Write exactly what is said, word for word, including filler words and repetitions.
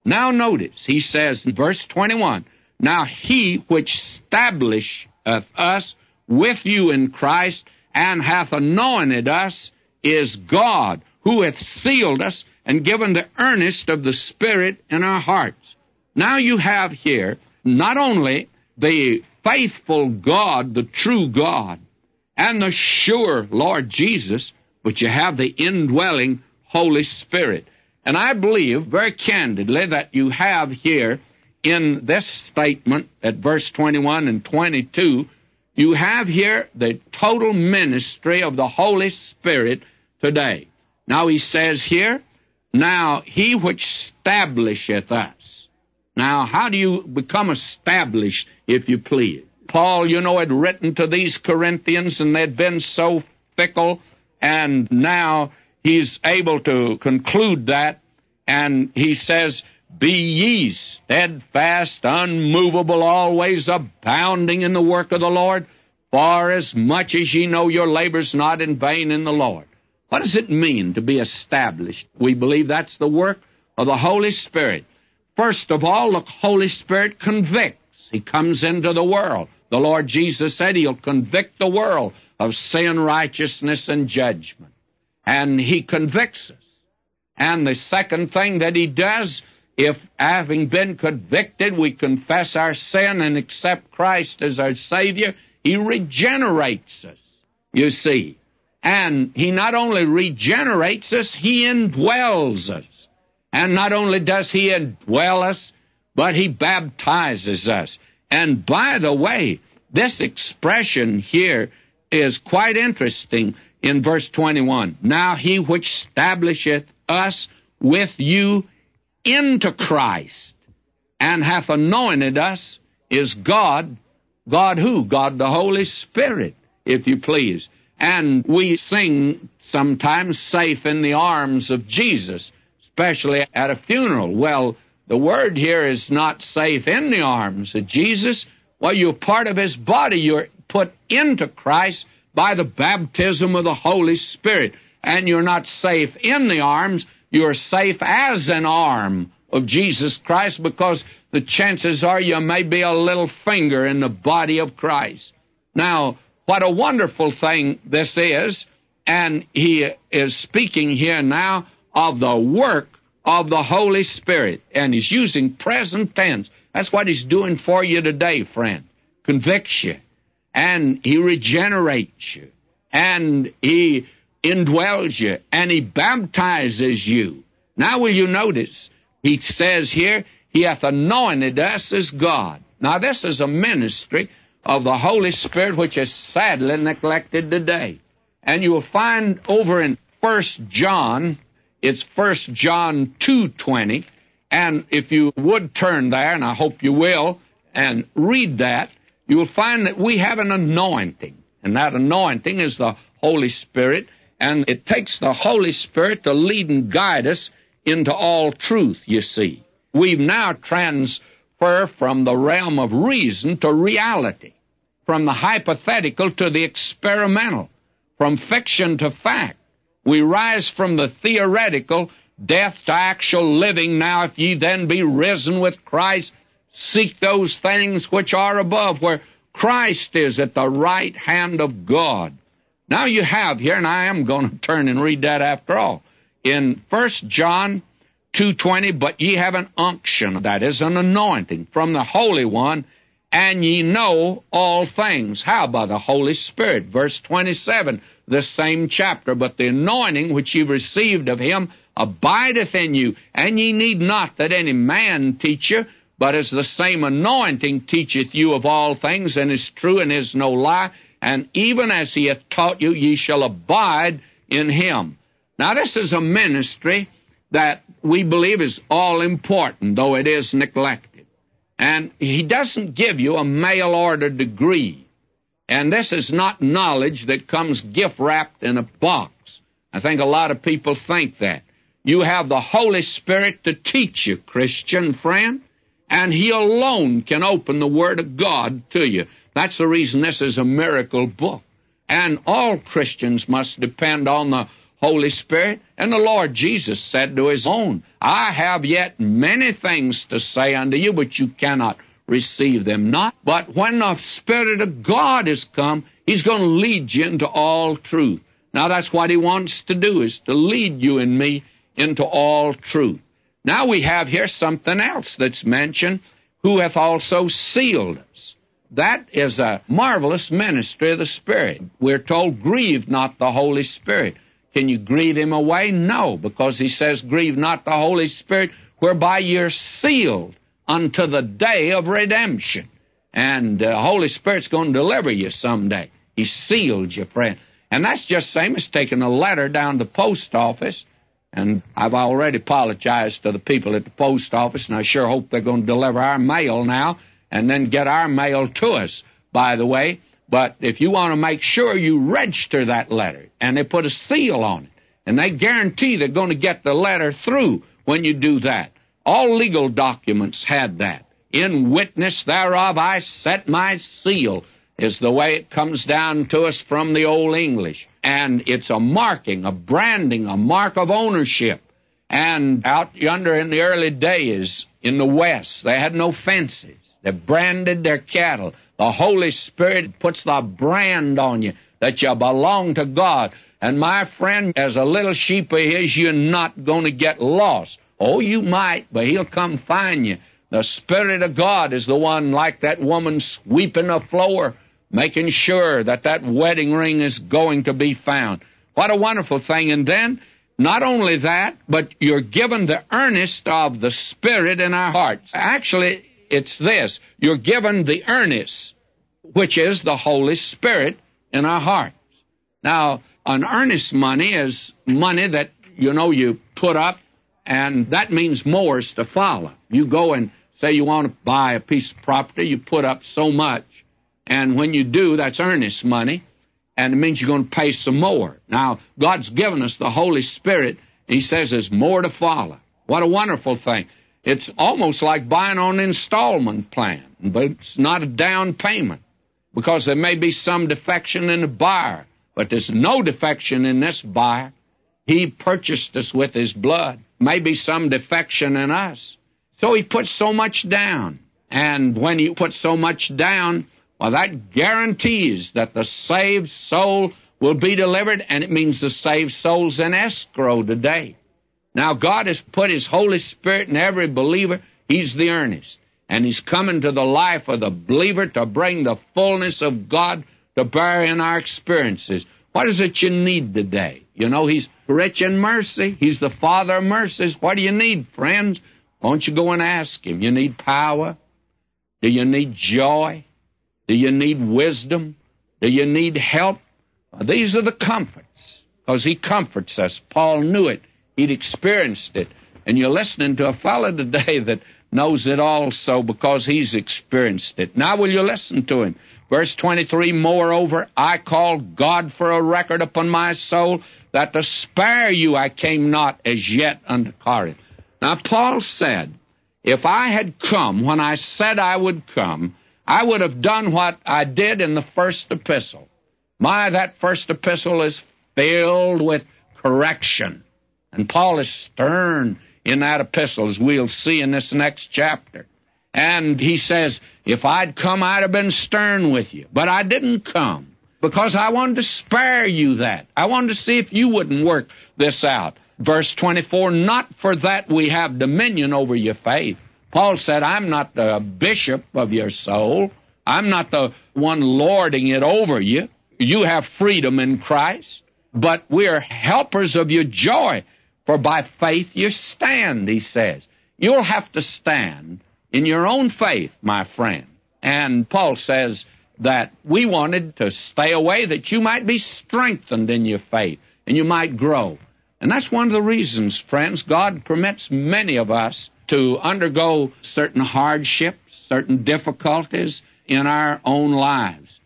Now notice, he says in verse twenty-one, Now he which establisheth us with you in Christ, and hath anointed us, is God, who hath sealed us, and given the earnest of the Spirit in our hearts. Now you have here not only the faithful God, the true God, and the sure Lord Jesus, but you have the indwelling Holy Spirit. And I believe very candidly that you have here in this statement at verse twenty-one and twenty-two, you have here the total ministry of the Holy Spirit today. Now he says here, Now he which establisheth us. Now, how do you become established, if you please? Paul, you know, had written to these Corinthians, and they'd been so fickle, and now he's able to conclude that, and he says, Be ye steadfast, unmovable, always abounding in the work of the Lord, for as much as ye know your labor's not in vain in the Lord. What does it mean to be established? We believe that's the work of the Holy Spirit. First of all, the Holy Spirit convicts. He comes into the world. The Lord Jesus said He'll convict the world of sin, righteousness, and judgment. And He convicts us. And the second thing that He does, if having been convicted, we confess our sin and accept Christ as our Savior, He regenerates us, you see. And He not only regenerates us, He indwells us. And not only does He indwell us, but He baptizes us. And by the way, this expression here is quite interesting in verse twenty-one. Now He which establisheth us with you into Christ, and hath anointed us, is God. God who? God the Holy Spirit, if you please. And we sing sometimes, Safe in the Arms of Jesus, especially at a funeral. Well, the word here is not safe in the arms of Jesus. Well, you're part of His body. You're put into Christ by the baptism of the Holy Spirit. And you're not safe in the arms. You're safe as an arm of Jesus Christ, because the chances are you may be a little finger in the body of Christ. Now, what a wonderful thing this is. And he is speaking here now of the work of the Holy Spirit. And he's using present tense. That's what he's doing for you today, friend. Convicts you. And he regenerates you. And he indwells you. And he baptizes you. Now will you notice, he says here, he hath anointed us as God. Now this is a ministry of the Holy Spirit which is sadly neglected today. And you will find over in First John, it's First John two twenty, and if you would turn there, and I hope you will, and read that, you will find that we have an anointing. And that anointing is the Holy Spirit, and it takes the Holy Spirit to lead and guide us into all truth, you see. We've now transferred from the realm of reason to reality, from the hypothetical to the experimental, from fiction to fact. We rise from the theoretical, death to actual living. Now if ye then be risen with Christ, seek those things which are above, where Christ is at the right hand of God. Now you have here, and I am going to turn and read that after all, in First John two twenty, but ye have an unction, that is an anointing, from the Holy One, and ye know all things. How? By the Holy Spirit. Verse twenty-seven, the same chapter, but the anointing which ye received of Him abideth in you, and ye need not that any man teach you, but as the same anointing teacheth you of all things, and is true and is no lie, and even as He hath taught you, ye shall abide in Him. Now this is a ministry that we believe is all important, though it is neglected. And He doesn't give you a mail-order degree. And this is not knowledge that comes gift-wrapped in a box. I think a lot of people think that. You have the Holy Spirit to teach you, Christian friend, and He alone can open the Word of God to you. That's the reason this is a miracle book. And all Christians must depend on the Holy Spirit. And the Lord Jesus said to his own, I have yet many things to say unto you, but you cannot receive them not. But when the Spirit of God is come, he's going to lead you into all truth. Now that's what he wants to do, is to lead you and me into all truth. Now we have here something else that's mentioned, who hath also sealed us. That is a marvelous ministry of the Spirit. We're told, grieve not the Holy Spirit. Can you grieve him away? No, because he says, grieve not the Holy Spirit, whereby you're sealed unto the day of redemption. And the Holy Spirit's going to deliver you someday. He sealed you, friend. And that's just the same as taking a letter down to the post office. And I've already apologized to the people at the post office, and I sure hope they're going to deliver our mail now and then get our mail to us, by the way. But if you want to make sure you register that letter, and they put a seal on it, and they guarantee they're going to get the letter through when you do that. All legal documents had that. In witness thereof I set my seal, is the way it comes down to us from the Old English. And it's a marking, a branding, a mark of ownership. And out yonder in the early days in the West, they had no fences. They branded their cattle. The Holy Spirit puts the brand on you that you belong to God. And my friend, as a little sheep of his, you're not going to get lost. Oh, you might, but he'll come find you. The Spirit of God is the one, like that woman sweeping the floor, making sure that that wedding ring is going to be found. What a wonderful thing. And then, not only that, but you're given the earnest of the Spirit in our hearts. Actually, it's this. You're given the earnest, which is the Holy Spirit in our hearts. Now, an earnest money is money that, you know, you put up, and that means more is to follow. You go and say you want to buy a piece of property, you put up so much, and when you do, that's earnest money, and it means you're going to pay some more. Now, God's given us the Holy Spirit, and he says there's more to follow. What a wonderful thing. It's almost like buying on an installment plan, but it's not a down payment, because there may be some defection in the buyer, but there's no defection in this buyer. He purchased us with his blood. Maybe some defection in us. So he put so much down. And when you put so much down, well, that guarantees that the saved soul will be delivered, and it means the saved soul's in escrow today. Now, God has put his Holy Spirit in every believer. He's the earnest. And he's coming to the life of the believer to bring the fullness of God to bear in our experiences. What is it you need today? You know, he's rich in mercy. He's the Father of mercies. What do you need, friends? Won't you go and ask him? You need power? Do you need joy? Do you need wisdom? Do you need help? Well, these are the comforts, because he comforts us. Paul knew it. He'd experienced it. And you're listening to a fellow today that knows it also because he's experienced it. Now will you listen to him? Verse twenty-three, moreover, I called God for a record upon my soul, that to spare you I came not as yet unto Corinth. Now, Paul said, if I had come when I said I would come, I would have done what I did in the first epistle. My, that first epistle is filled with correction. And Paul is stern in that epistle, as we'll see in this next chapter. And he says, if I'd come, I'd have been stern with you. But I didn't come, because I wanted to spare you that. I wanted to see if you wouldn't work this out. Verse twenty-four, not for that we have dominion over your faith. Paul said, I'm not the bishop of your soul. I'm not the one lording it over you. You have freedom in Christ. But we are helpers of your joy. For by faith you stand, he says. You'll have to stand in your own faith, my friend. And Paul says that we wanted to stay away that you might be strengthened in your faith and you might grow. And that's one of the reasons, friends, God permits many of us to undergo certain hardships, certain difficulties in our own lives.